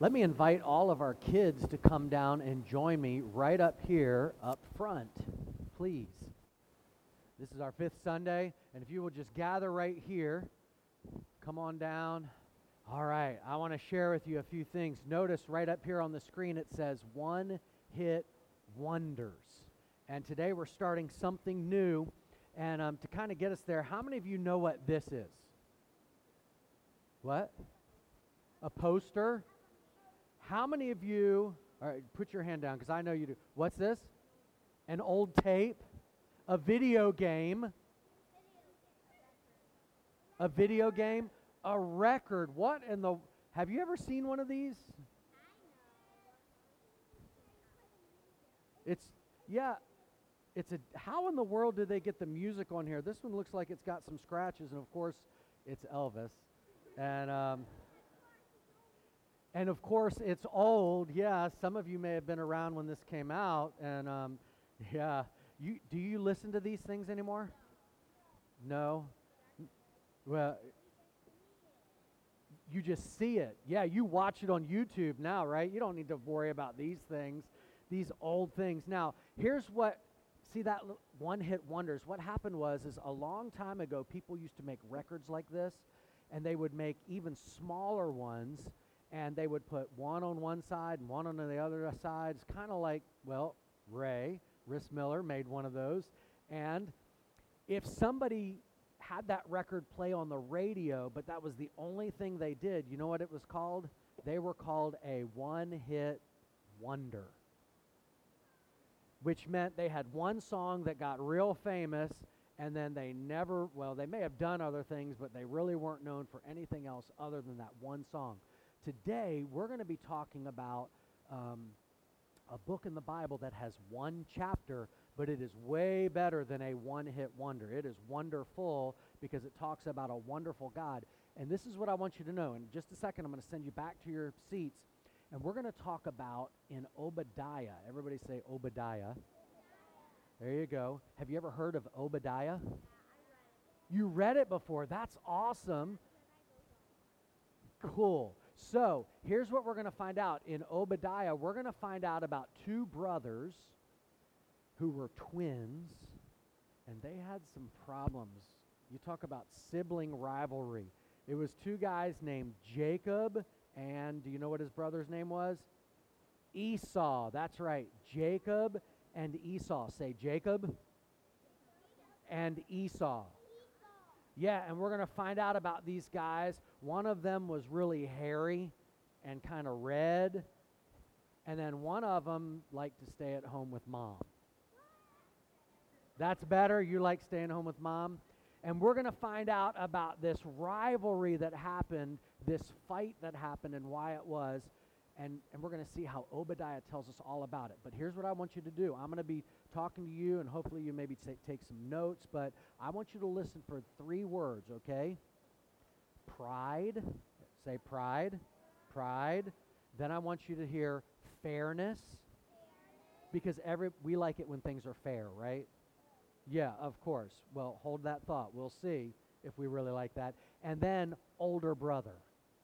Let me invite all of our kids to come down and join me right up here up front, please. This is our fifth Sunday, and if you will just gather right here, come on down. All right, I want to share with you a few things. Notice right up here on the screen it says One Hit Wonders. And today we're starting something new, and to kind of get us there, how many of you know what this is? What? A poster? How many of you, all right, put your hand down because I know you do. What's this? An old tape? A video game? A video game? A record? What in the, have you ever seen one of these? How in the world did they get the music on here? This one looks like it's got some scratches, and of course, it's Elvis. And of course, it's old. Yeah, some of you may have been around when this came out. And do you listen to these things anymore? No? Well, you just see it. Yeah, you watch it on YouTube now, right? You don't need to worry about these things, these old things. Now, here's what, see that one-hit wonders. What happened is a long time ago, people used to make records like this, and they would make even smaller ones, and they would put one on one side and one on the other side. It's kind of like, well, Riss Miller made one of those. And if somebody had that record play on the radio, but that was the only thing they did, you know what it was called? They were called a one-hit wonder, which meant they had one song that got real famous, and then they may have done other things, but they really weren't known for anything else other than that one song. Today, we're going to be talking about a book in the Bible that has one chapter, but it is way better than a one-hit wonder. It is wonderful because it talks about a wonderful God. And this is what I want you to know. In just a second, I'm going to send you back to your seats, and we're going to talk about in Obadiah. Everybody say Obadiah. There you go. Have you ever heard of Obadiah? You read it before. That's awesome. Cool. So, here's what we're going to find out. In Obadiah, we're going to find out about two brothers who were twins, and they had some problems. You talk about sibling rivalry. It was two guys named Jacob, and do you know what his brother's name was? Esau. That's right. Jacob and Esau. Say Jacob and Esau. Yeah, and we're going to find out about these guys. One of them was really hairy and kind of red, and then one of them liked to stay at home with mom. That's better? You like staying home with mom? And we're going to find out about this rivalry that happened, this fight that happened, and why it was. And we're going to see how Obadiah tells us all about it. But here's what I want you to do. I'm going to be talking to you, and hopefully you maybe take some notes, but I want you to listen for 3 words, okay? Pride. Say pride. Pride. Then I want you to hear fairness, because we like it when things are fair, right? Yeah, of course. Well, hold that thought. We'll see if we really like that. And then older brother.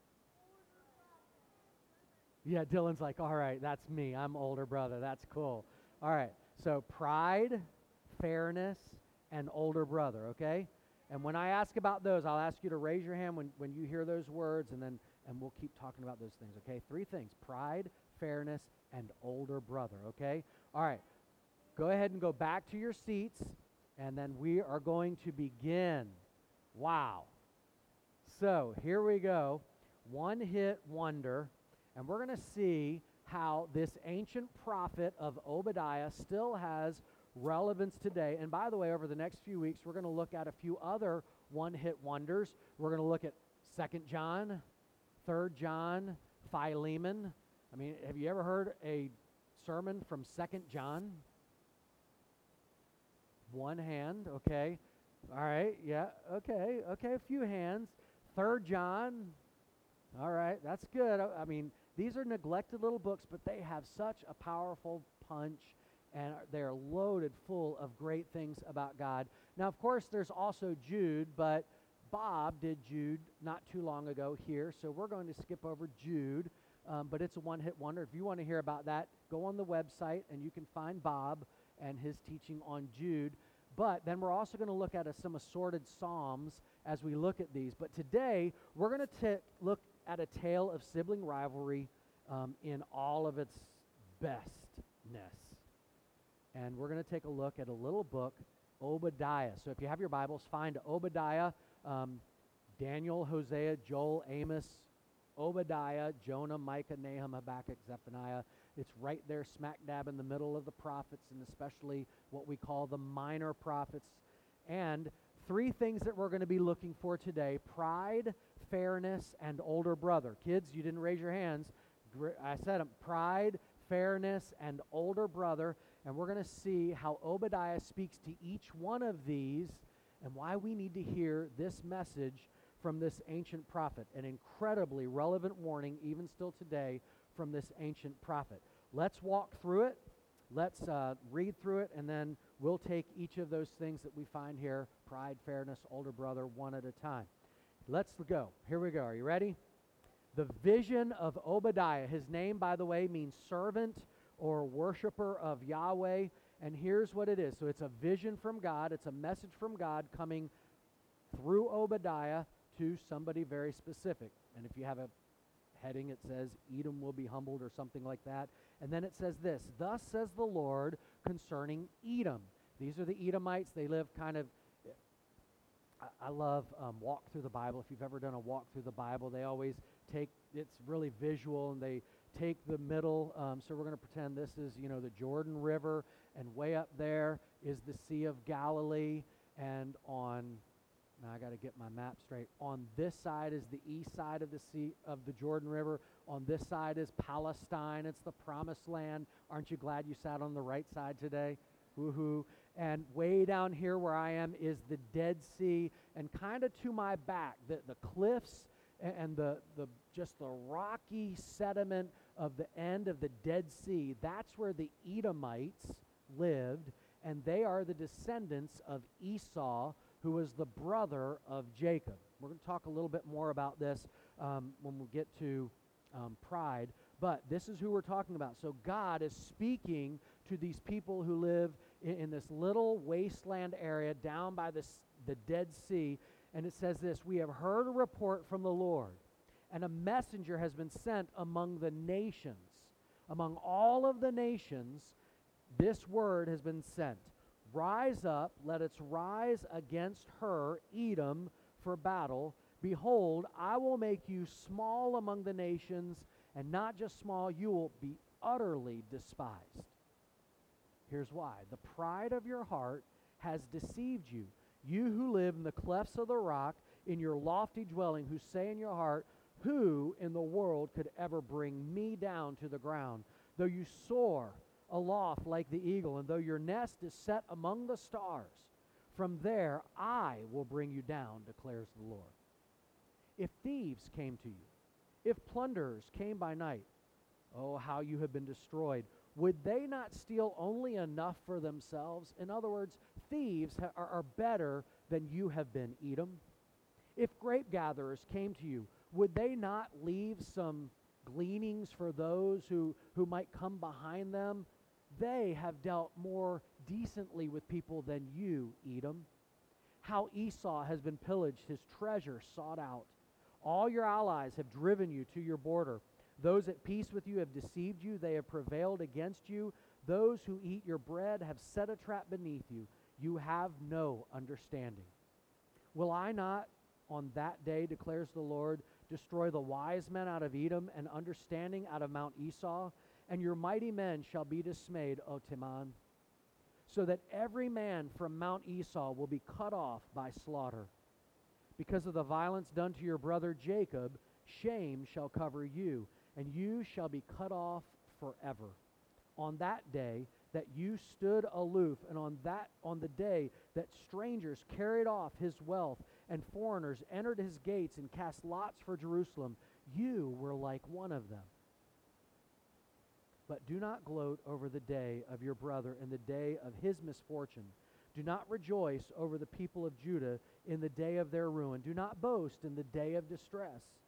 Yeah, Dylan's like, all right, that's me. I'm older brother. That's cool. All right, so pride, fairness, and older brother, okay? And when I ask about those, I'll ask you to raise your hand when you hear those words, and we'll keep talking about those things, okay? 3 things: pride, fairness, and older brother, okay? All right, go ahead and go back to your seats, and then we are going to begin. Wow. So here we go. One-hit wonder. And we're going to see how this ancient prophet of Obadiah still has relevance today. And by the way, over the next few weeks, we're going to look at a few other one-hit wonders. We're going to look at 2 John, 3 John, Philemon. I mean, have you ever heard a sermon from 2 John? One hand, okay. All right, yeah, okay, a few hands. 3 John, all right, that's good. I mean, these are neglected little books, but they have such a powerful punch, and they're loaded full of great things about God. Now, of course, there's also Jude, but Bob did Jude not too long ago here, so we're going to skip over Jude. but it's a one-hit wonder. If you want to hear about that, go on the website, and you can find Bob and his teaching on Jude. But then we're also going to look at some assorted psalms as we look at these. But today, we're going to look at a tale of sibling rivalry in all of its bestness. And we're going to take a look at a little book, Obadiah. So if you have your Bibles, find Obadiah, Daniel, Hosea, Joel, Amos, Obadiah, Jonah, Micah, Nahum, Habakkuk, Zephaniah. It's right there smack dab in the middle of the prophets, and especially what we call the minor prophets. And three things that we're going to be looking for today: pride, fairness, and older brother. Kids, you didn't raise your hands. I said them. Pride, fairness, and older brother. And we're going to see how Obadiah speaks to each one of these and why we need to hear this message from this ancient prophet. An incredibly relevant warning, even still today, from this ancient prophet. Let's walk through it. Let's read through it, and then we'll take each of those things that we find here, pride, fairness, older brother, one at a time. Let's go. Here we go. Are you ready? The vision of Obadiah. His name, by the way, means servant or worshiper of Yahweh. And here's what it is. So it's a vision from God. It's a message from God coming through Obadiah to somebody very specific. And if you have a heading, it says, Edom will be humbled, or something like that. And then it says this: thus says the Lord concerning Edom. These are the Edomites. They live kind of, I love walk through the Bible. If you've ever done a walk through the Bible, they always take, it's really visual, and they take the middle. So we're going to pretend this is, the Jordan River, and way up there is the Sea of Galilee, and now I got to get my map straight. On this side is the east side of the Sea of the Jordan River. On this side is Palestine. It's the promised land. Aren't you glad you sat on the right side today? Woohoo. And way down here where I am is the Dead Sea, and kind of to my back, the cliffs and the just the rocky sediment of the end of the Dead Sea. That's where the Edomites lived, and they are the descendants of Esau, who was the brother of Jacob. We're going to talk a little bit more about this when we get to pride, but this is who we're talking about. So God is speaking to these people who live in this little wasteland area down by the Dead Sea, and it says this: we have heard a report from the Lord, and a messenger has been sent among the nations. Among all of the nations, this word has been sent. Rise up, let us rise against her, Edom, for battle. Behold, I will make you small among the nations, and not just small, you will be utterly despised. Here's why. The pride of your heart has deceived you. You who live in the clefts of the rock, in your lofty dwelling, who say in your heart, who in the world could ever bring me down to the ground? Though you soar aloft like the eagle, and though your nest is set among the stars, from there I will bring you down, declares the Lord. If thieves came to you, if plunderers came by night, oh, how you have been destroyed. Would they not steal only enough for themselves? In other words, thieves are better than you have been, Edom. If grape gatherers came to you, would they not leave some gleanings for those who might come behind them? They have dealt more decently with people than you, Edom. How Esau has been pillaged, his treasure sought out. All your allies have driven you to your border. Those at peace with you have deceived you. They have prevailed against you. Those who eat your bread have set a trap beneath you. You have no understanding. Will I not, on that day, declares the Lord, destroy the wise men out of Edom and understanding out of Mount Esau? And your mighty men shall be dismayed, O Teman, so that every man from Mount Esau will be cut off by slaughter. Because of the violence done to your brother Jacob, shame shall cover you, and you shall be cut off forever. On that day that you stood aloof, and on the day that strangers carried off his wealth, and foreigners entered his gates and cast lots for Jerusalem, you were like one of them. But do not gloat over the day of your brother in the day of his misfortune. Do not rejoice over the people of Judah in the day of their ruin. Do not boast in the day of distress.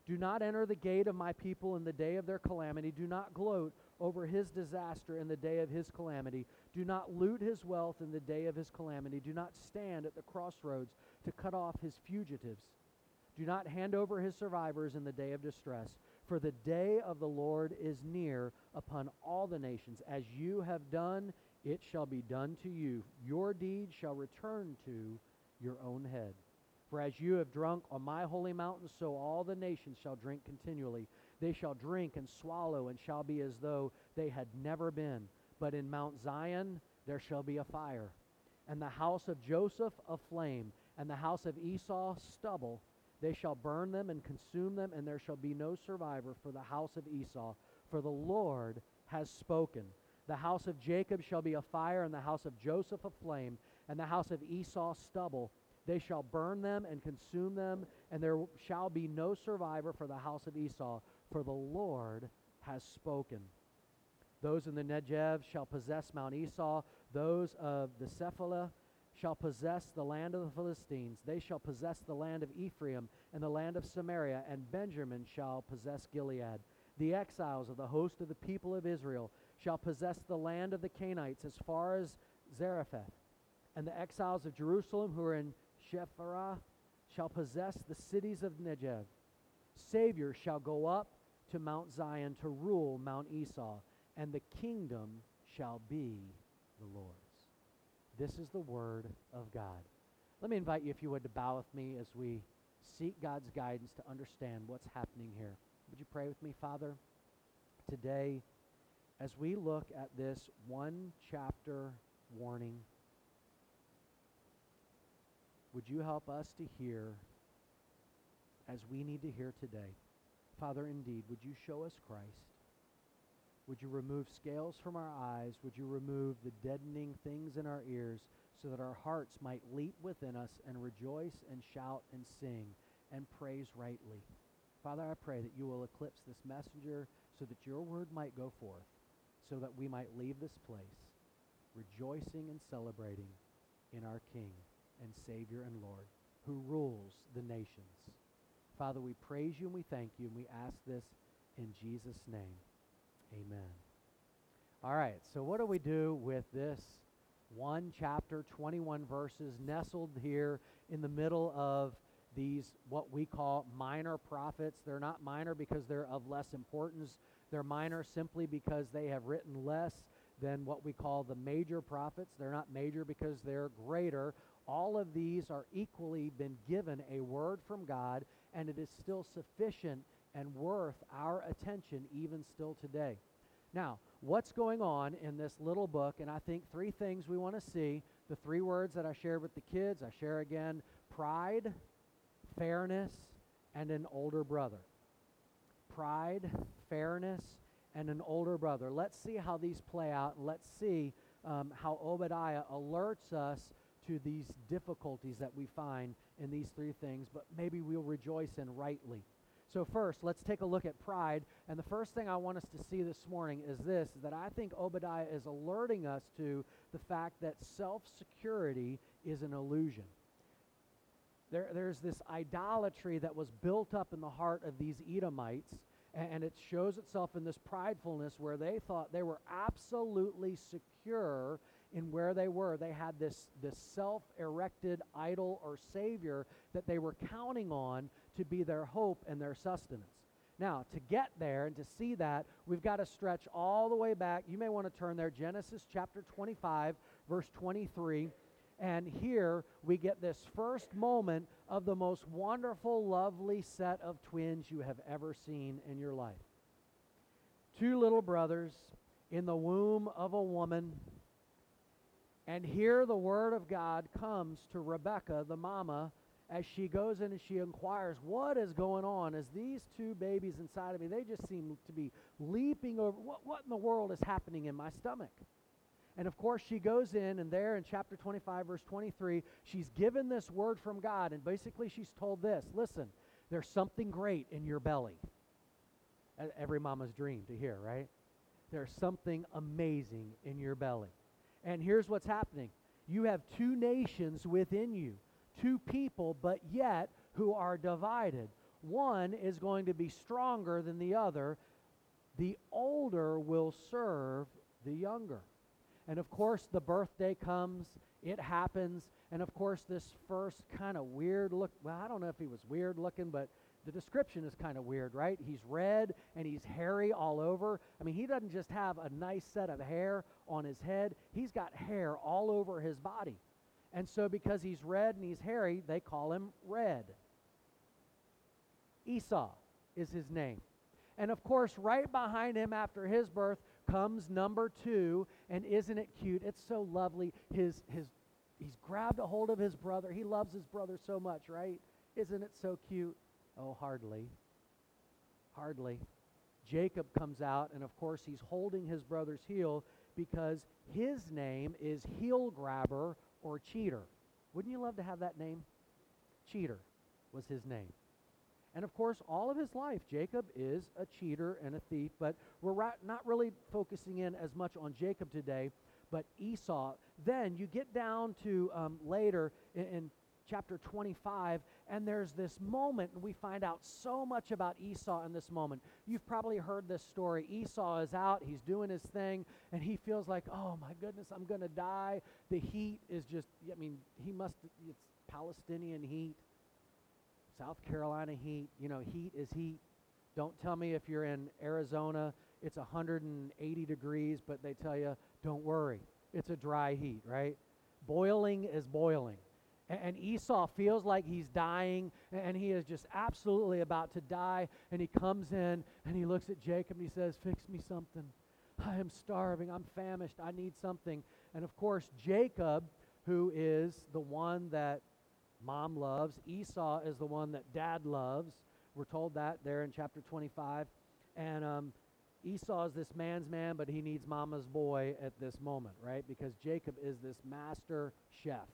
Do not enter the gate of my people in the day of their calamity. Do not gloat over his disaster in the day of his calamity. Do not loot his wealth in the day of his calamity. Do not stand at the crossroads to cut off his fugitives. Do not hand over his survivors in the day of distress. For the day of the Lord is near upon all the nations. As you have done, it shall be done to you. Your deed shall return to your own head. For as you have drunk on my holy mountain, so all the nations shall drink continually. They shall drink and swallow, and shall be as though they had never been. But in Mount Zion there shall be a fire, and the house of Joseph a flame, and the house of Esau stubble. They shall burn them and consume them, and there shall be no survivor for the house of Esau, for the Lord has spoken. The house of Jacob shall be a fire, and the house of Joseph a flame, and the house of Esau stubble. They shall burn them and consume them, and there shall be no survivor for the house of Esau, for the Lord has spoken. Those in the Negev shall possess Mount Esau. Those of the Shephelah shall possess the land of the Philistines. They shall possess the land of Ephraim and the land of Samaria, and Benjamin shall possess Gilead. The exiles of the host of the people of Israel shall possess the land of the Canaanites as far as Zarephath. And the exiles of Jerusalem who are in Shephirah shall possess the cities of Negev. Savior shall go up to Mount Zion to rule Mount Esau, and the kingdom shall be the Lord's. This is the word of God. Let me invite you, if you would, to bow with me as we seek God's guidance to understand what's happening here. Would you pray with me, Father? Today, as we look at this one chapter warning, would you help us to hear as we need to hear today? Father, indeed, would you show us Christ? Would you remove scales from our eyes? Would you remove the deadening things in our ears so that our hearts might leap within us and rejoice and shout and sing and praise rightly? Father, I pray that you will eclipse this messenger so that your word might go forth, so that we might leave this place rejoicing and celebrating in our King and Savior and Lord, who rules the nations. Father, we praise you and we thank you, and we ask this in Jesus' name. Amen. All right, so what do we do with this one chapter, 21 verses, nestled here in the middle of these, what we call minor prophets? They're not minor because they're of less importance. They're minor simply because they have written less than what we call the major prophets. They're not major because they're greater. All of these are equally been given a word from God, and it is still sufficient and worth our attention even still today. Now, what's going on in this little book? And I think three things we want to see. The three words that I shared with the kids, I share again: pride, fairness, and an older brother. Pride, fairness, and an older brother. Let's see how these play out, and let's see how Obadiah alerts us to these difficulties that we find in these three things, but maybe we'll rejoice in rightly. So first, let's take a look at pride, and the first thing I want us to see this morning is this, that I think Obadiah is alerting us to the fact that self-security is an illusion. There's this idolatry that was built up in the heart of these Edomites, and it shows itself in this pridefulness where they thought they were absolutely secure in where they were. They had this self-erected idol or savior that they were counting on to be their hope and their sustenance. Now, to get there and to see that, we've got to stretch all the way back. You may want to turn there, Genesis chapter 25, verse 23. And here we get this first moment of the most wonderful, lovely set of twins you have ever seen in your life. Two little brothers in the womb of a woman. And here the word of God comes to Rebekah, the mama, as she goes in and she inquires, what is going on? As these two babies inside of me, they just seem to be leaping over. What in the world is happening in my stomach? And of course, she goes in, and there in chapter 25, verse 23, she's given this word from God, and basically she's told this: listen, there's something great in your belly. Every mama's dream to hear, right? There's something amazing in your belly. And here's what's happening. You have two nations within you, two people, but yet who are divided. one is going to be stronger than the other. The older will serve the younger. And of course, the birthday comes, it happens, and of course, this first kind of weird look, well, I don't know if he was weird looking, but the description is kind of weird, right? He's red and he's hairy all over. I mean, he doesn't just have a nice set of hair on his head, he's got hair all over his body. And so because he's red and he's hairy, they call him Red. Esau is his name. And of course, right behind him after his birth comes number 2, and isn't it cute? It's so lovely. He's grabbed a hold of his brother. He loves his brother so much, right? Isn't it so cute? Oh, hardly. Hardly. Jacob comes out, and of course, he's holding his brother's heel because his name is heel grabber or cheater. Wouldn't you love to have that name? Cheater was his name. And of course, all of his life, Jacob is a cheater and a thief, but we're not really focusing in as much on Jacob today, but Esau. Then you get down to later in chapter 25, and there's this moment, and we find out so much about Esau in this moment. You've probably heard this story. Esau is out, he's doing his thing, and he feels like, oh my goodness, I'm going to die. The heat is just, I mean, it's Palestinian heat. South Carolina heat, heat is heat. Don't tell me if you're in Arizona, it's 180 degrees, but they tell you, don't worry, it's a dry heat, right? Boiling is boiling. And Esau feels like he's dying, and he is just absolutely about to die, and he comes in, and he looks at Jacob, and he says, fix me something. I am starving, I'm famished, I need something. And of course, Jacob, who is the one that Mom loves. Esau is the one that Dad loves. We're told that there in chapter 25. And Esau is this man's man, but he needs Mama's boy at this moment, right? Because Jacob is this master chef.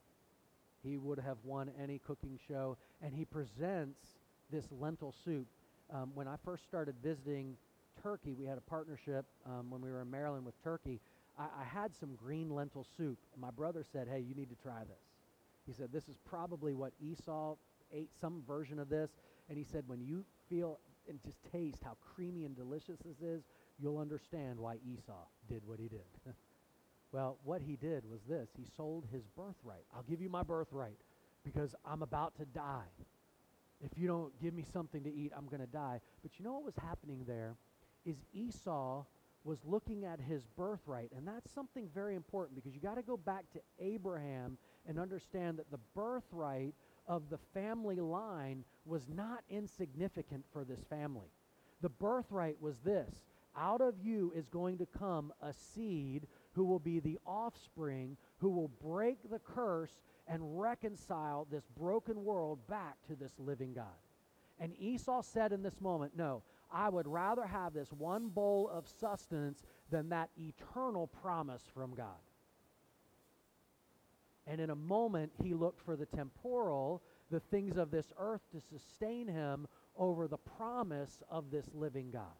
He would have won any cooking show. And he presents this lentil soup. When I first started visiting Turkey, we had a partnership when we were in Maryland with Turkey. I had some green lentil soup. And my brother said, hey, you need to try this. He said, this is probably what Esau ate, some version of this. And he said, when you feel and just taste how creamy and delicious this is, you'll understand why Esau did what he did. Well, what he did was this. He sold his birthright. I'll give you my birthright because I'm about to die. If you don't give me something to eat, I'm going to die. But you know what was happening there is Esau was looking at his birthright, and that's something very important because you got to go back to Abraham and understand that the birthright of the family line was not insignificant for this family. The birthright was this: out of you is going to come a seed who will be the offspring, who will break the curse and reconcile this broken world back to this living God. And Esau said in this moment, no, I would rather have this one bowl of sustenance than that eternal promise from God. And in a moment, he looked for the temporal, the things of this earth to sustain him over the promise of this living God.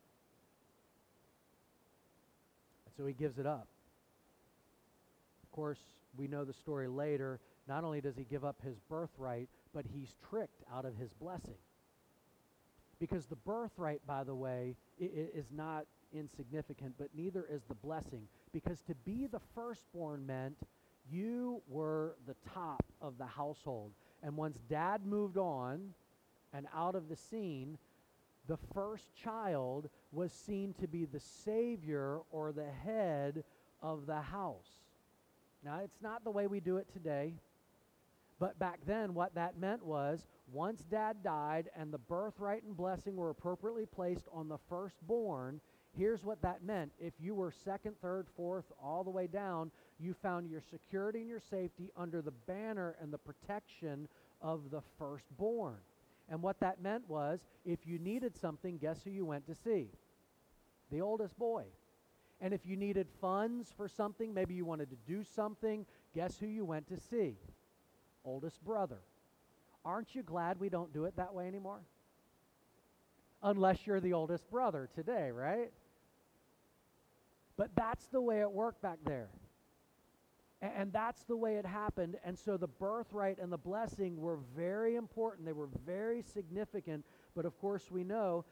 And so he gives it up. Of course, we know the story later. Not only does he give up his birthright, but he's tricked out of his blessing. Because the birthright, by the way, is not insignificant, but neither is the blessing. Because to be the firstborn meant you were the top of the household. And once Dad moved on and out of the scene, the first child was seen to be the savior or the head of the house. Now, it's not the way we do it today. But back then, what that meant was, once Dad died and the birthright and blessing were appropriately placed on the firstborn, here's what that meant. If you were second, third, fourth, all the way down, you found your security and your safety under the banner and the protection of the firstborn. And what that meant was, if you needed something, guess who you went to see? The oldest boy. And if you needed funds for something, maybe you wanted to do something, guess who you went to see? Oldest brother. Aren't you glad we don't do it that way anymore? Unless you're the oldest brother today, right? But that's the way it worked back there. And that's the way it happened. And so the birthright and the blessing were very important. They were very significant. But of course, we know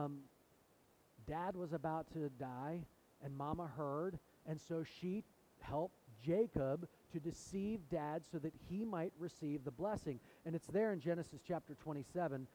Dad was about to die, and Mama heard. And so she helped Jacob to deceive Dad so that he might receive the blessing. And it's there in Genesis chapter 27,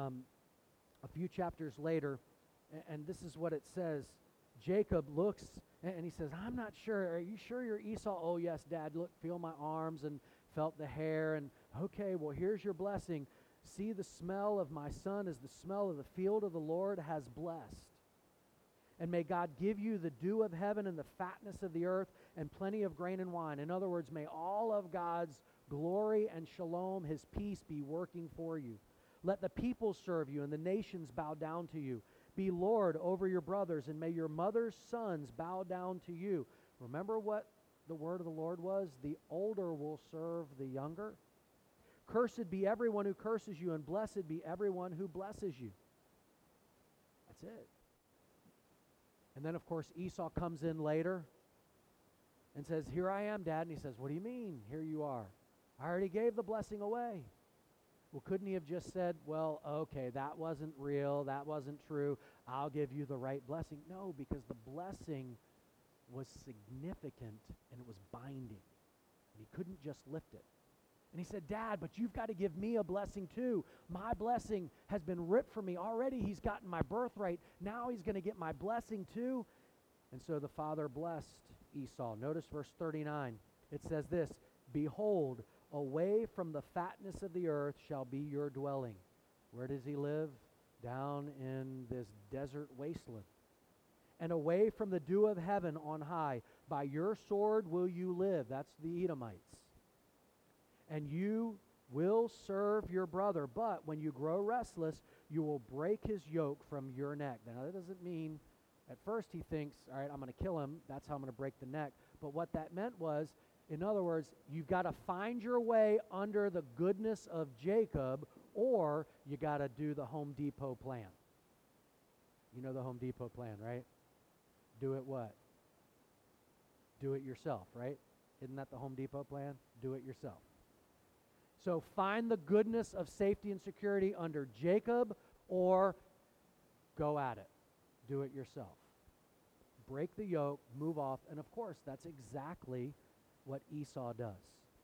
a few chapters later. And this is what it says. Jacob looks and he says, I'm not sure. Are you sure you're Esau? Oh, yes, Dad. Look, feel my arms, and felt the hair. And okay, well, here's your blessing. See, the smell of my son is the smell of the field of the Lord has blessed. And may God give you the dew of heaven and the fatness of the earth and plenty of grain and wine. In other words, may all of God's glory and shalom, his peace, be working for you. Let the people serve you and the nations bow down to you. Be Lord over your brothers, and may your mother's sons bow down to you. Remember what the word of the Lord was? The older will serve the younger. Cursed be everyone who curses you, and blessed be everyone who blesses you. That's it. And then, of course, Esau comes in later and says, here I am, Dad. And he says, what do you mean, here you are? I already gave the blessing away. Well, couldn't he have just said, well, okay, that wasn't real, that wasn't true, I'll give you the right blessing? No, because the blessing was significant and it was binding. And he couldn't just lift it. And he said, Dad, but you've got to give me a blessing too. My blessing has been ripped from me. Already he's gotten my birthright. Now he's going to get my blessing too. And so the father blessed Esau. Notice verse 39. It says this, behold, away from the fatness of the earth shall be your dwelling. Where does he live? Down in this desert wasteland. And away from the dew of heaven on high. By your sword will you live. That's the Edomites. And you will serve your brother. But when you grow restless, you will break his yoke from your neck. Now that doesn't mean, at first he thinks, all right, I'm going to kill him. That's how I'm going to break the neck. But what that meant was, in other words, you've got to find your way under the goodness of Jacob, or you got to do the Home Depot plan. You know the Home Depot plan, right? Do it what? Do it yourself, right? Isn't that the Home Depot plan? Do it yourself. So find the goodness of safety and security under Jacob, or go at it. Do it yourself. Break the yoke, move off, and of course, that's exactly what Esau does.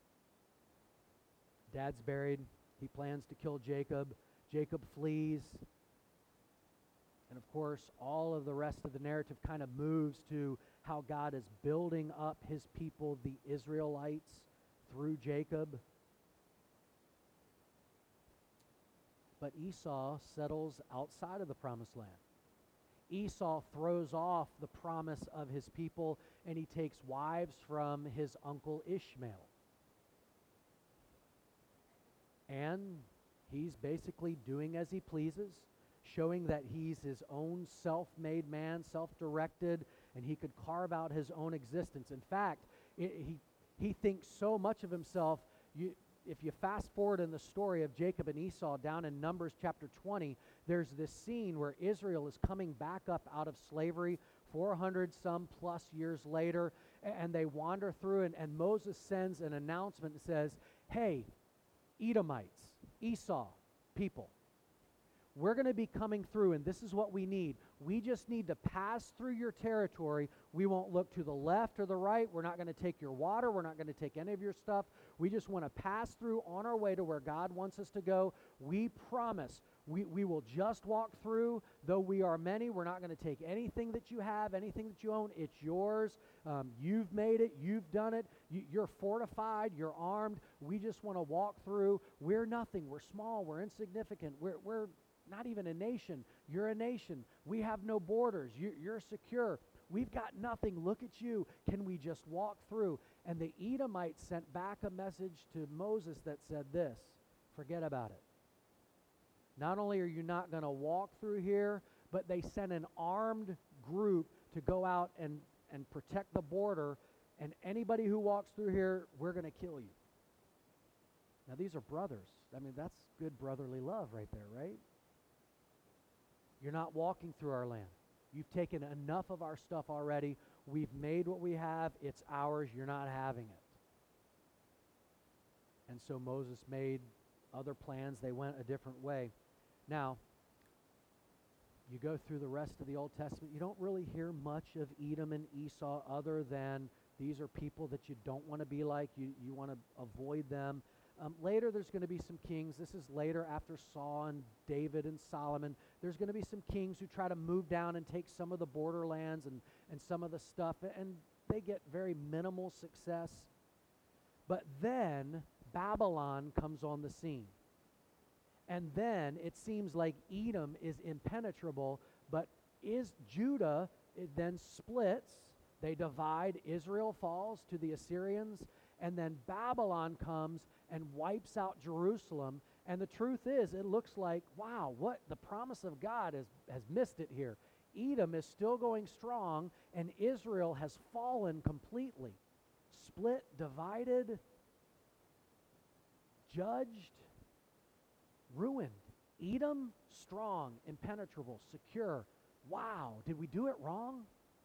Dad's buried. He plans to kill Jacob. Jacob flees. And of course, all of the rest of the narrative kind of moves to how God is building up his people, the Israelites, through Jacob. But Esau settles outside of the promised land. Esau throws off the promise of his people, and he takes wives from his uncle Ishmael. And he's basically doing as he pleases, showing that he's his own self-made man, self-directed, and he could carve out his own existence. In fact, he thinks so much of himself. If you fast forward in the story of Jacob and Esau down in Numbers chapter 20, there's this scene where Israel is coming back up out of slavery 400 some plus years later, and they wander through, and Moses sends an announcement that says, hey, Edomites, Esau, people, we're going to be coming through, and this is what we need. We just need to pass through your territory. We won't look to the left or the right. We're not going to take your water. We're not going to take any of your stuff. We just want to pass through on our way to where God wants us to go. We promise we will just walk through. Though we are many, we're not going to take anything that you have, anything that you own. It's yours. You've made it. You've done it. You're fortified. You're armed. We just want to walk through. We're nothing. We're small. We're insignificant. We're not even a nation. You're a nation. We have no borders. You're secure. We've got nothing. Look at you. Can we just walk through? And the Edomites sent back a message to Moses that said this, forget about it. Not only are you not going to walk through here, but they sent an armed group to go out and protect the border, and anybody who walks through here, we're going to kill you. Now, these are brothers. I mean, that's good brotherly love right there, right? You're not walking through our land. You've taken enough of our stuff already. We've made what we have. It's ours. You're not having it. And so Moses made other plans. They went a different way. Now, you go through the rest of the Old Testament, you don't really hear much of Edom and Esau other than these are people that you don't want to be like. You want to avoid them. Later, there's going to be some kings. This is later after Saul and David and Solomon. There's going to be some kings who try to move down and take some of the borderlands and some of the stuff, and they get very minimal success. But then Babylon comes on the scene. And then it seems like Edom is impenetrable, but Judah, it then splits. They divide. Israel falls to the Assyrians, and then Babylon comes and wipes out Jerusalem. And the truth is, it looks like, wow, what the promise of God has missed it here. Edom is still going strong, and Israel has fallen completely. Split, divided, judged, ruined. Edom, strong, impenetrable, secure. Wow, did we do it wrong?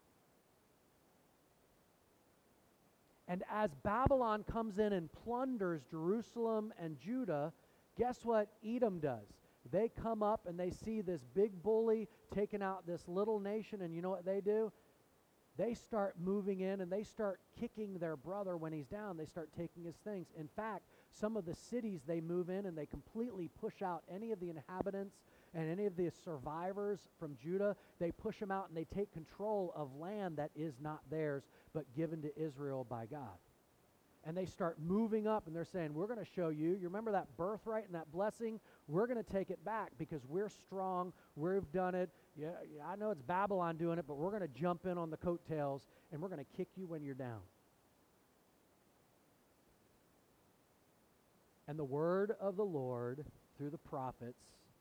And as Babylon comes in and plunders Jerusalem and Judah, guess what Edom does? They come up and they see this big bully taking out this little nation, and you know what they do? They start moving in and they start kicking their brother when he's down. They start taking his things. In fact, some of the cities they move in and they completely push out any of the inhabitants and any of the survivors from Judah. They push them out and they take control of land that is not theirs but given to Israel by God. And they start moving up and they're saying, we're going to show you. You remember that birthright and that blessing? We're going to take it back because we're strong. We've done it. Yeah, I know it's Babylon doing it, but we're going to jump in on the coattails and we're going to kick you when you're down. And the word of the Lord through the prophets,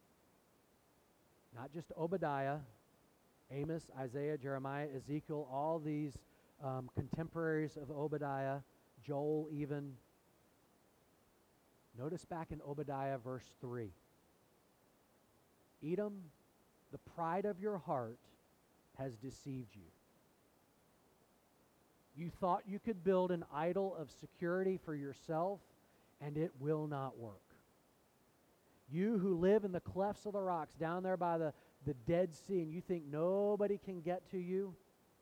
not just Obadiah, Amos, Isaiah, Jeremiah, Ezekiel, all these contemporaries of Obadiah, Joel even. Notice back in Obadiah verse 3. Edom, the pride of your heart has deceived you. You thought you could build an idol of security for yourself, and it will not work. You who live in the clefts of the rocks, down there by the Dead Sea, and you think nobody can get to you,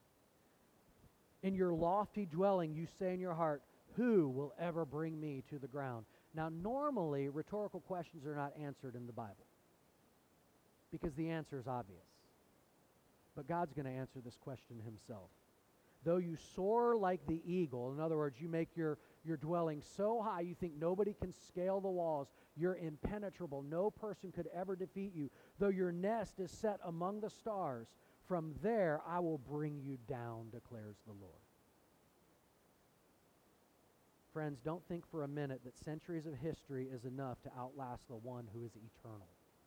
in your lofty dwelling you say in your heart, who will ever bring me to the ground? Now, normally, rhetorical questions are not answered in the Bible because the answer is obvious. But God's going to answer this question himself. Though you soar like the eagle, in other words, you make your dwelling so high you think nobody can scale the walls, you're impenetrable, no person could ever defeat you. Though your nest is set among the stars, from there I will bring you down, declares the Lord. Friends, don't think for a minute that centuries of history is enough to outlast the one who is eternal.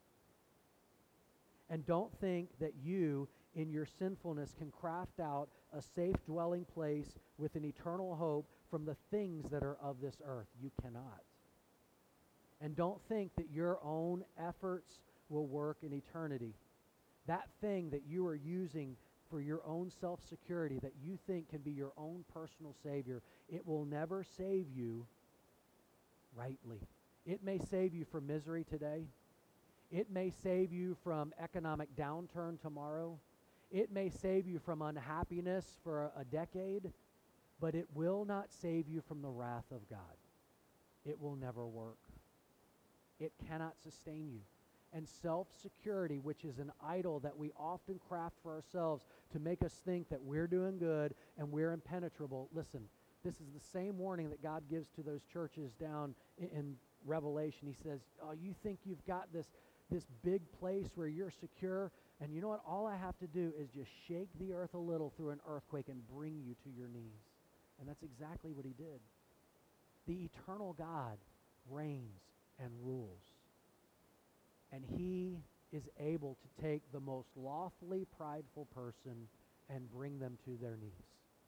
And don't think that you, in your sinfulness, can craft out a safe dwelling place with an eternal hope from the things that are of this earth. You cannot. And don't think that your own efforts will work in eternity. That thing that you are using for your own self-security, that you think can be your own personal savior, it will never save you rightly. It may save you from misery today. It may save you from economic downturn tomorrow. It may save you from unhappiness for a decade, but it will not save you from the wrath of God. It will never work. It cannot sustain you. And self-security, which is an idol that we often craft for ourselves to make us think that we're doing good and we're impenetrable. Listen, this is the same warning that God gives to those churches down in Revelation. He says, oh, you think you've got this big place where you're secure, and you know what? All I have to do is just shake the earth a little through an earthquake and bring you to your knees. And that's exactly what he did. The eternal God reigns and rules. And he is able to take the most lawfully prideful person and bring them to their knees.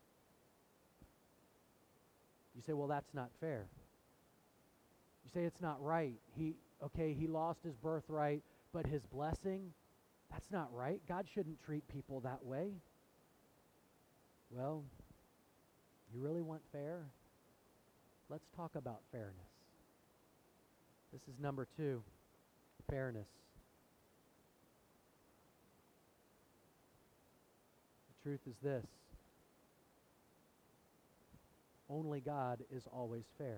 You say, well, that's not fair. You say it's not right. He lost his birthright, but his blessing, that's not right. God shouldn't treat people that way. Well, you really want fair? Let's talk about fairness. This is number 2, fairness. The truth is this: only God is always fair.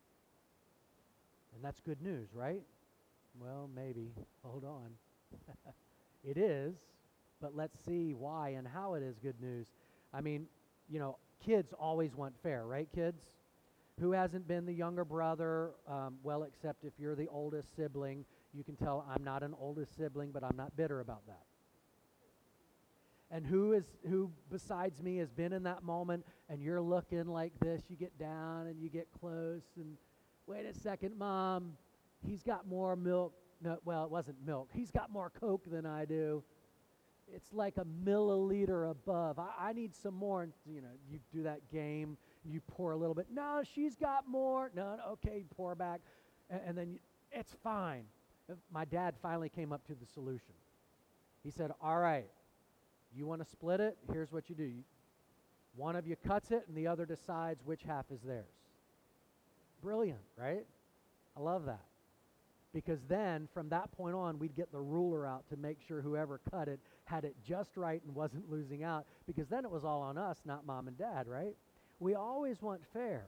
And that's good news, right? Well, maybe. Hold on. It is, but let's see why and how it is good news. I mean, kids always want fair, right, kids? Who hasn't been the younger brother? Well, except if you're the oldest sibling, you can tell I'm not an oldest sibling, but I'm not bitter about that. And who besides me has been in that moment, and you're looking like this, you get down and you get close, and wait a second, Mom, he's got more milk. No, well, it wasn't milk. He's got more Coke than I do. It's like a milliliter above. I need some more. And, you do that game. You pour a little bit. No, she's got more. No, okay, pour back. And then it's fine. My dad finally came up to the solution. He said, all right, you want to split it? Here's what you do. One of you cuts it, and the other decides which half is theirs. Brilliant, right? I love that. Because then, from that point on, we'd get the ruler out to make sure whoever cut it had it just right and wasn't losing out. Because then it was all on us, not Mom and Dad, right? We always want fair.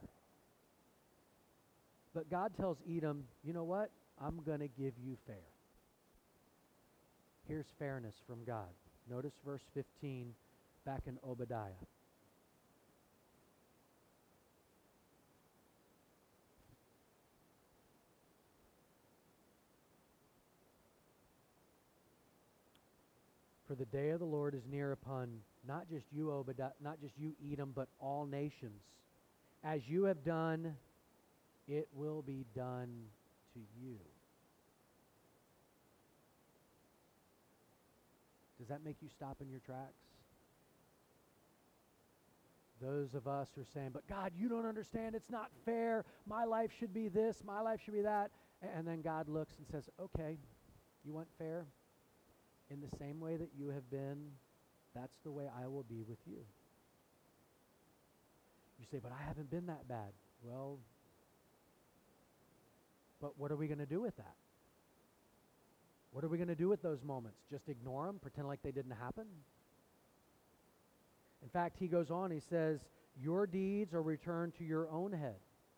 But God tells Edom, you know what? I'm going to give you fair. Here's fairness from God. Notice verse 15 back in Obadiah. For the day of the Lord is near upon not just you, Obadiah, not just you, Edom, but all nations. As you have done, it will be done to you. Does that make you stop in your tracks? Those of us who are saying, but God, you don't understand. It's not fair. My life should be this. My life should be that. And then God looks and says, okay, you want fair? In the same way that you have been, that's the way I will be with you. You say, but I haven't been that bad. Well, but what are we going to do with that? What are we going to do with those moments? Just ignore them? Pretend like they didn't happen? In fact, he goes on, he says, your deeds are returned to your own head.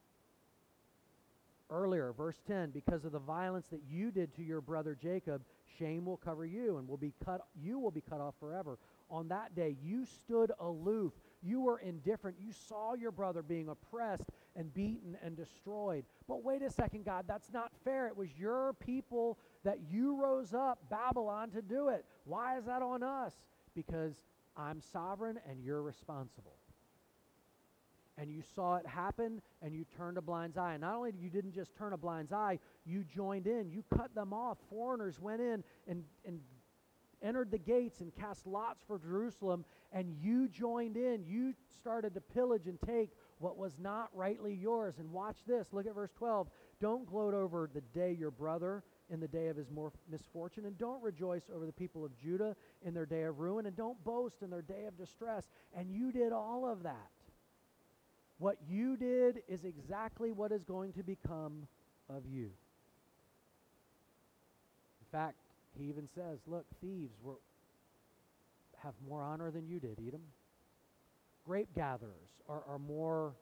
Earlier, verse 10, because of the violence that you did to your brother Jacob, shame will cover you and you will be cut off forever. On that day, you stood aloof. You were indifferent. You saw your brother being oppressed and beaten and destroyed. But wait a second, God, that's not fair. It was your people that you rose up, Babylon, to do it. Why is that on us? Because I'm sovereign and you're responsible. And you saw it happen, and you turned a blind eye. And not only you didn't just turn a blind eye, you joined in. You cut them off. Foreigners went in and entered the gates and cast lots for Jerusalem, and you joined in. You started to pillage and take what was not rightly yours. And watch this. Look at verse 12. Don't gloat over the day your brother in the day of his misfortune, and don't rejoice over the people of Judah in their day of ruin, and don't boast in their day of distress. And you did all of that. What you did is exactly what is going to become of you. In fact, he even says, look, thieves have more honor than you did, Edom. Grape gatherers are more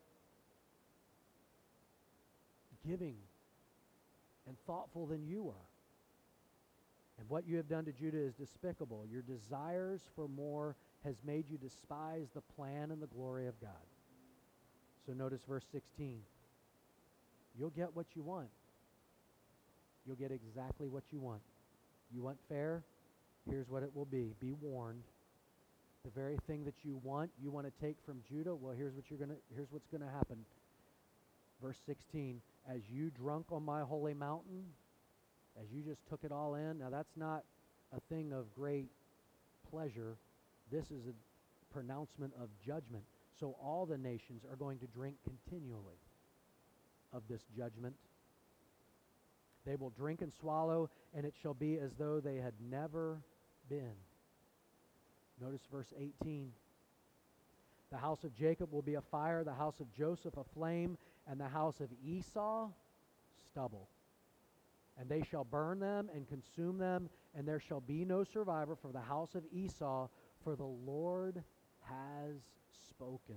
giving and thoughtful than you are. And what you have done to Judah is despicable. Your desires for more has made you despise the plan and the glory of God. So notice verse 16. You'll get what you want. You'll get exactly what you want. You want fair? Here's what it will be. Be warned. The very thing that you want to take from Judah, well, here's what's going to happen. Verse 16, as you drunk on my holy mountain, as you just took it all in, now that's not a thing of great pleasure. This is a pronouncement of judgment. So all the nations are going to drink continually of this judgment. They will drink and swallow, and it shall be as though they had never been. Notice verse 18. The house of Jacob will be a fire, the house of Joseph a flame, and the house of Esau stubble. And they shall burn them and consume them, and there shall be no survivor for the house of Esau, for the Lord has spoken.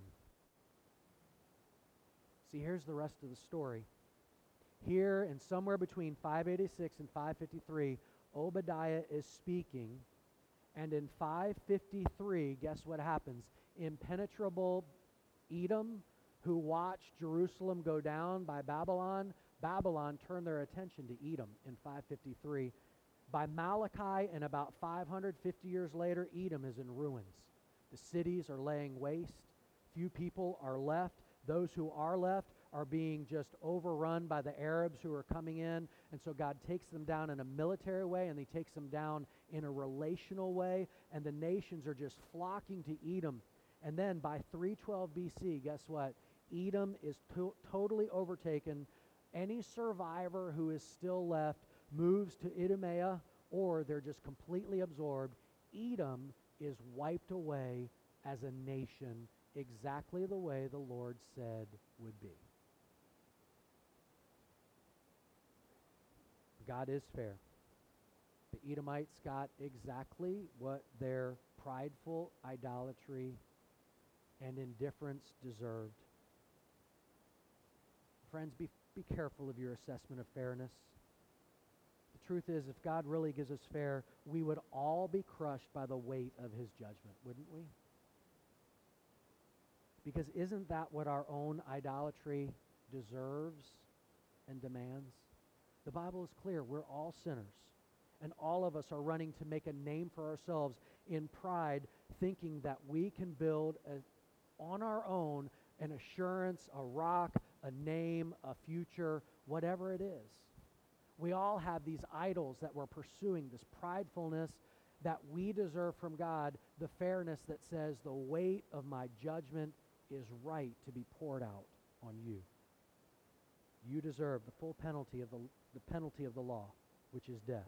See, here's the rest of the story. Here, and somewhere between 586 and 553, Obadiah is speaking, and in 553, guess what happens? Impenetrable Edom, who watched Jerusalem go down by Babylon, Babylon turned their attention to Edom in 553. By Malachi, and about 550 years later, Edom is in ruins. The cities are laying waste. Few people are left. Those who are left are being just overrun by the Arabs who are coming in. And so God takes them down in a military way, and he takes them down in a relational way. And the nations are just flocking to Edom. And then by 312 BC, guess what? Edom is totally overtaken. Any survivor who is still left moves to Idumea, or they're just completely absorbed. Edom is wiped away as a nation, exactly the way the Lord said would be. God is fair. The Edomites got exactly what their prideful idolatry and indifference deserved. Friends, be careful of your assessment of fairness. The truth is, if God really gives us fair, we would all be crushed by the weight of his judgment, wouldn't we? Because isn't that what our own idolatry deserves and demands? The Bible is clear. We're all sinners. And all of us are running to make a name for ourselves in pride, thinking that we can build on our own an assurance, a rock, a name, a future, whatever it is. We all have these idols that we're pursuing, this pridefulness that we deserve from God, the fairness that says the weight of my judgment is right to be poured out on you. You deserve the full penalty of the law, which is death.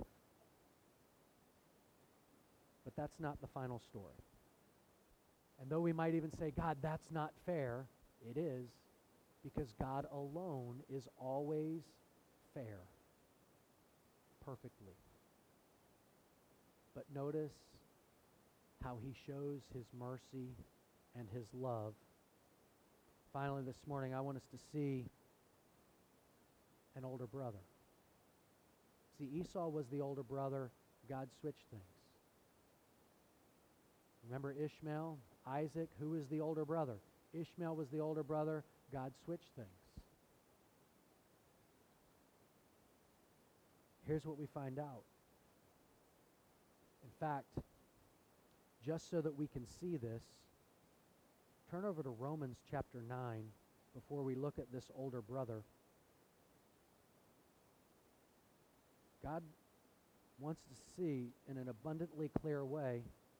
But that's not the final story. And though we might even say, God, that's not fair, it is, because God alone is always fair, perfectly. But notice how he shows his mercy and his love. Finally, this morning, I want us to see an older brother. See, Esau was the older brother. God switched things. Remember Ishmael, Isaac, who was the older brother? Ishmael was the older brother. God switched things. Here's what we find out. In fact, just so that we can see this, turn over to Romans chapter 9 before we look at this older brother. God wants to see in an abundantly clear way.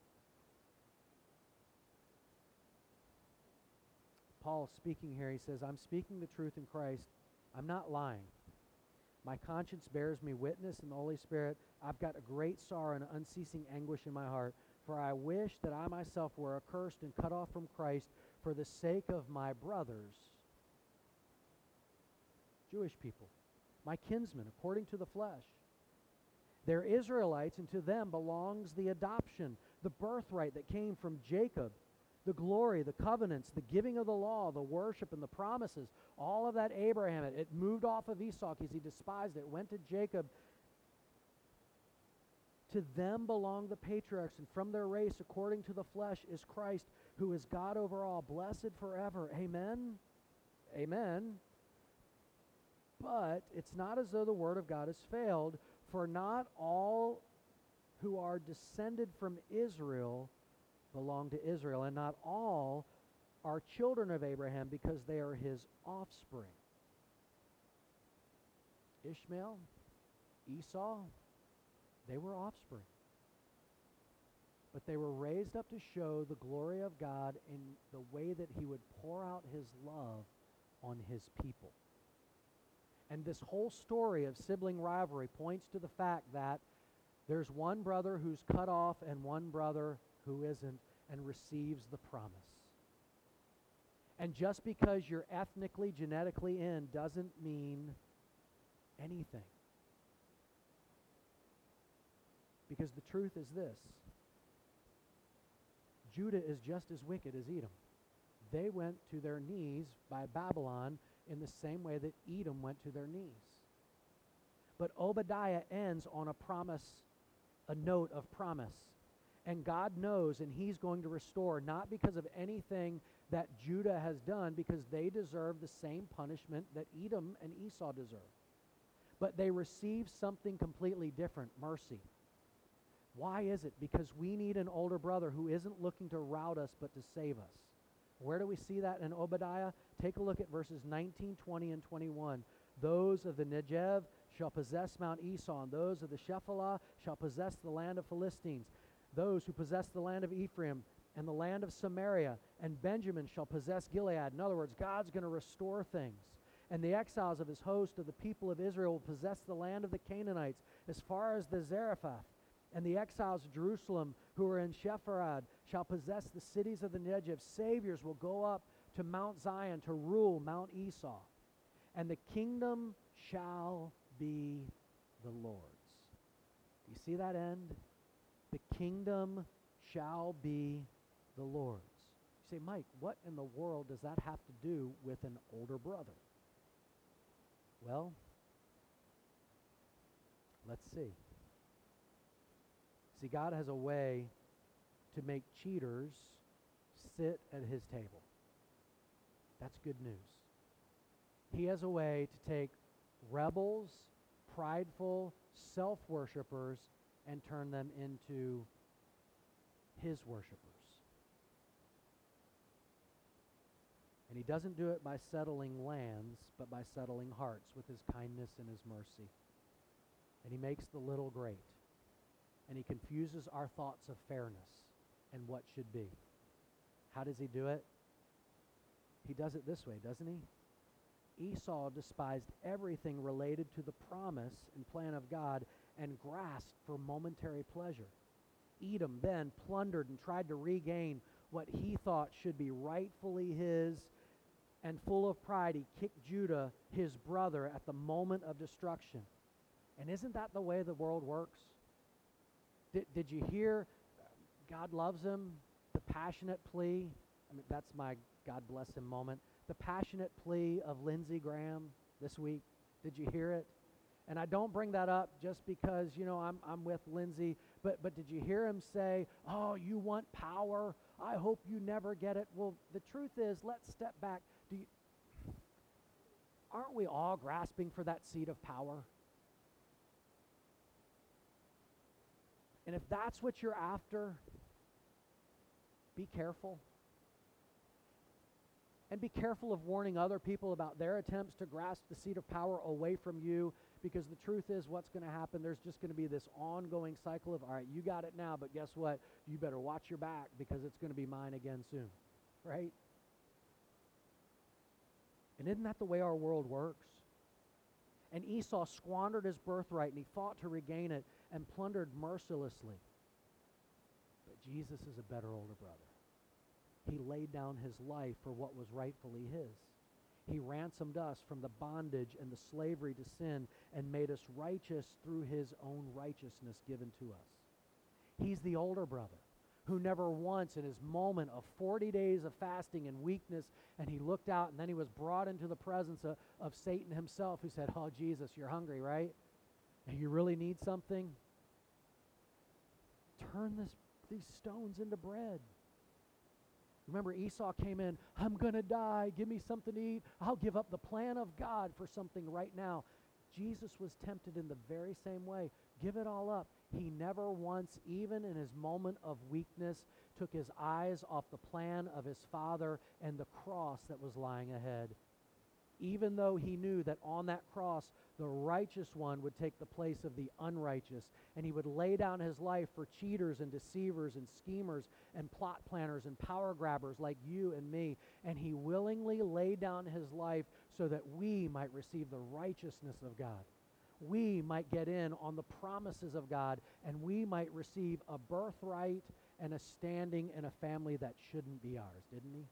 Paul speaking here, he says, I'm speaking the truth in Christ. I'm not lying. My conscience bears me witness in the Holy Spirit. I've got a great sorrow and unceasing anguish in my heart, for I wish that I myself were accursed and cut off from Christ for the sake of my brothers, Jewish people, my kinsmen, according to the flesh. They're Israelites, and to them belongs the adoption, the birthright that came from Jacob, the glory, the covenants, the giving of the law, the worship, and the promises. All of that Abraham, it moved off of Esau because he despised it. It went to Jacob. To them belong the patriarchs, and from their race, according to the flesh, is Christ, who is God over all, blessed forever. Amen? Amen. But it's not as though the word of God has failed, for not all who are descended from Israel belong to Israel, and not all are children of Abraham because they are his offspring. Ishmael, Esau, they were offspring. But they were raised up to show the glory of God in the way that he would pour out his love on his people. And this whole story of sibling rivalry points to the fact that there's one brother who's cut off and one brother who isn't and receives the promise. And just because you're ethnically, genetically in doesn't mean anything. Because the truth is this: Judah is just as wicked as Edom. They went to their knees by Babylon in the same way that Edom went to their knees. But Obadiah ends on a promise, a note of promise. And God knows, and he's going to restore, not because of anything that Judah has done, because they deserve the same punishment that Edom and Esau deserve. But they receive something completely different, mercy. Why is it? Because we need an older brother who isn't looking to rout us, but to save us. Where do we see that in Obadiah? Take a look at verses 19, 20, and 21. Those of the Negev shall possess Mount Esau, and those of the Shephelah shall possess the land of Philistines. Those who possess the land of Ephraim and the land of Samaria, and Benjamin shall possess Gilead. In other words, God's going to restore things. And the exiles of his host of the people of Israel will possess the land of the Canaanites as far as the Zarephath. And the exiles of Jerusalem who are in Sepharad shall possess the cities of the Negev. Saviors will go up to Mount Zion to rule Mount Esau. And the kingdom shall be the Lord's. Do you see that end? The kingdom shall be the Lord's. You say, Mike, what in the world does that have to do with an older brother? Well, let's see. See, God has a way to make cheaters sit at his table. That's good news. He has a way to take rebels, prideful, self-worshipers, and turn them into his worshipers. And he doesn't do it by settling lands, but by settling hearts with his kindness and his mercy. And he makes the little great. And he confuses our thoughts of fairness and what should be. How does he do it? He does it this way, doesn't he? Esau despised everything related to the promise and plan of God and grasped for momentary pleasure. Edom then plundered and tried to regain what he thought should be rightfully his, and full of pride, he kicked Judah, his brother, at the moment of destruction. And isn't that the way the world works? Did you hear God loves him? The passionate plea. I mean, that's my God bless him moment. The passionate plea of Lindsey Graham this week. Did you hear it? And I don't bring that up just because, I'm with Lindsey, but did you hear him say, oh, you want power? I hope you never get it. Well, the truth is, let's step back. Aren't we all grasping for that seat of power? And if that's what you're after, be careful. And be careful of warning other people about their attempts to grasp the seat of power away from you, because the truth is, what's going to happen, there's just going to be this ongoing cycle of, all right, you got it now, but guess what? You better watch your back because it's going to be mine again soon, right? And isn't that the way our world works? And Esau squandered his birthright, and he fought to regain it and plundered mercilessly. But Jesus is a better older brother. He laid down his life for what was rightfully his. He ransomed us from the bondage and the slavery to sin and made us righteous through his own righteousness given to us. He's the older brother who never once in his moment of 40 days of fasting and weakness, and he looked out and then he was brought into the presence of Satan himself, who said, oh, Jesus, you're hungry, right? And you really need something? Turn these stones into bread. Remember, Esau came in, I'm going to die, give me something to eat. I'll give up the plan of God for something right now. Jesus was tempted in the very same way. Give it all up. He never once, even in his moment of weakness, took his eyes off the plan of his Father and the cross that was lying ahead. Even though he knew that on that cross, the righteous one would take the place of the unrighteous, and he would lay down his life for cheaters and deceivers and schemers and plot planners and power grabbers like you and me, and he willingly laid down his life so that we might receive the righteousness of God. We might get in on the promises of God, and we might receive a birthright and a standing in a family that shouldn't be ours, didn't he?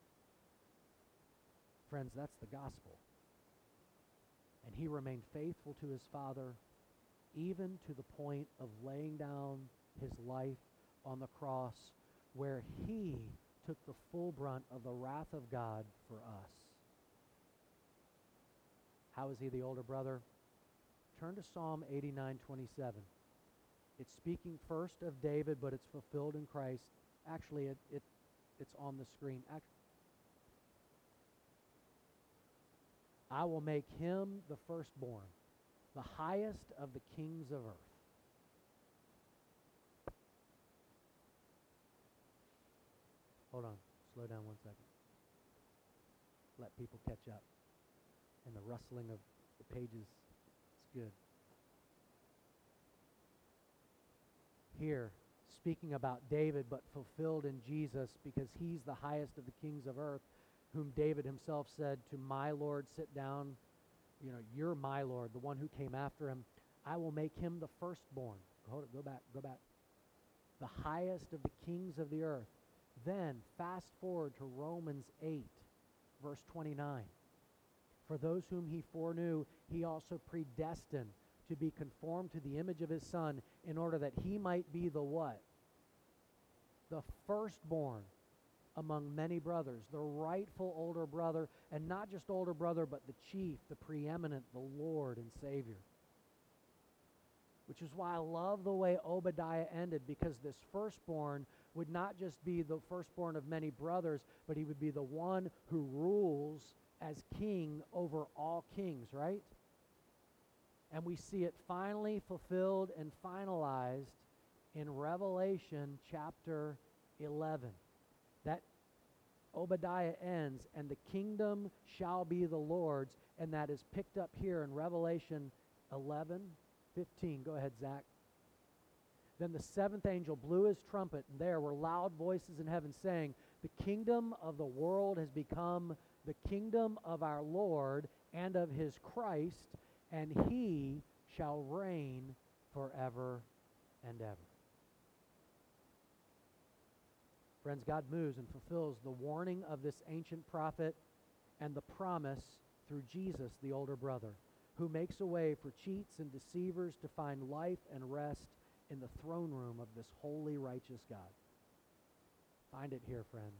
Friends, that's the gospel. And he remained faithful to his Father, even to the point of laying down his life on the cross, where he took the full brunt of the wrath of God for us. How is he the older brother? Turn to Psalm 89:27. It's speaking first of David, but it's fulfilled in Christ. Actually, it's on the screen. I will make him the firstborn, the highest of the kings of earth. Hold on. Slow down 1 second. Let people catch up. And the rustling of the pages is good. Here, speaking about David, but fulfilled in Jesus, because he's the highest of the kings of earth, whom David himself said to my Lord, sit down. You're my Lord, the one who came after him. I will make him the firstborn. Hold it, go back. The highest of the kings of the earth. Then, fast forward to Romans 8, verse 29. For those whom he foreknew, he also predestined to be conformed to the image of his Son, in order that he might be the what? The firstborn among many brothers, the rightful older brother, and not just older brother, but the chief, the preeminent, the Lord and Savior. Which is why I love the way Obadiah ended, because this firstborn would not just be the firstborn of many brothers, but he would be the one who rules as king over all kings, right? And we see it finally fulfilled and finalized in Revelation chapter 11. That Obadiah ends, and the kingdom shall be the Lord's, and that is picked up here in Revelation 11:15. Go ahead, Zach. Then the seventh angel blew his trumpet, and there were loud voices in heaven saying, the kingdom of the world has become the kingdom of our Lord and of his Christ, and he shall reign forever and ever. Friends, God moves and fulfills the warning of this ancient prophet and the promise through Jesus, the older brother, who makes a way for cheats and deceivers to find life and rest in the throne room of this holy, righteous God. Find it here, friends.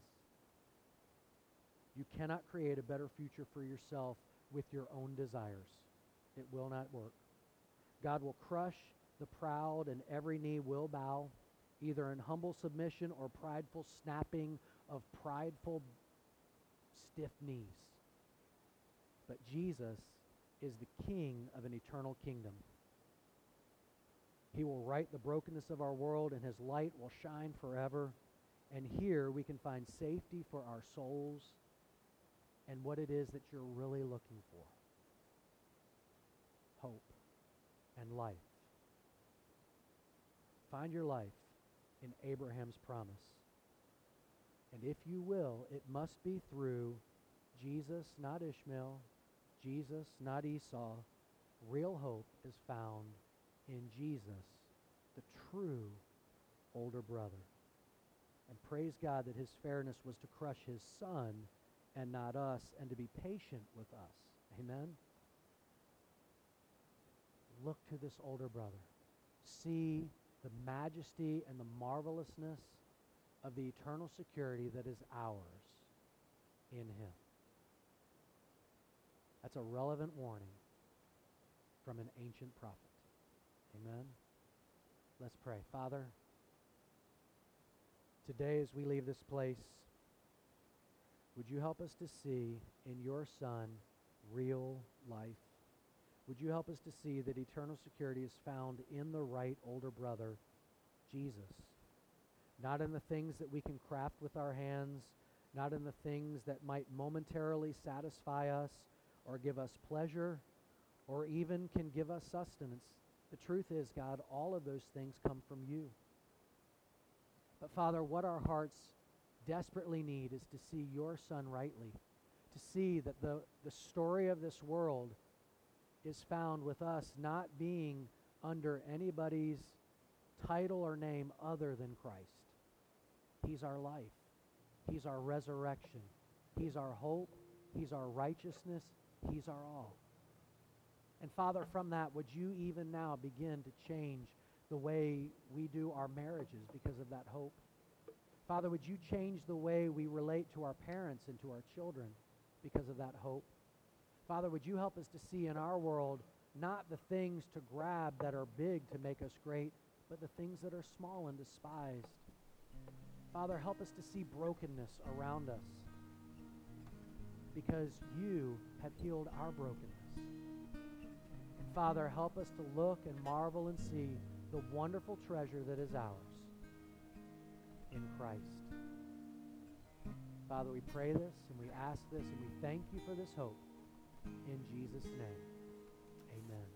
You cannot create a better future for yourself with your own desires. It will not work. God will crush the proud, and every knee will bow, either in humble submission or prideful snapping of prideful, stiff knees. But Jesus is the King of an eternal kingdom. He will right the brokenness of our world, and his light will shine forever. And here we can find safety for our souls and what it is that you're really looking for. Hope and life. Find your life in Abraham's promise. And if you will, it must be through Jesus, not Ishmael, Jesus, not Esau. Real hope is found in Jesus, the true older brother. And praise God that his fairness was to crush his Son and not us, and to be patient with us. Amen? Look to this older brother. See the majesty and the marvelousness of the eternal security that is ours in him. That's a relevant warning from an ancient prophet. Amen? Let's pray. Father, today as we leave this place, would you help us to see in your Son real life? Would you help us to see that eternal security is found in the right older brother, Jesus? Not in the things that we can craft with our hands, not in the things that might momentarily satisfy us or give us pleasure or even can give us sustenance. The truth is, God, all of those things come from you. But Father, what our hearts desperately need is to see your Son rightly, to see that the story of this world is found with us not being under anybody's title or name other than Christ. He's our life. He's our resurrection. He's our hope. He's our righteousness. He's our all. And Father, from that, would you even now begin to change the way we do our marriages because of that hope? Father, would you change the way we relate to our parents and to our children because of that hope? Father, would you help us to see in our world not the things to grab that are big to make us great, but the things that are small and despised? Father, help us to see brokenness around us because you have healed our brokenness. And Father, help us to look and marvel and see the wonderful treasure that is ours in Christ. Father, we pray this and we ask this and we thank you for this hope in Jesus' name.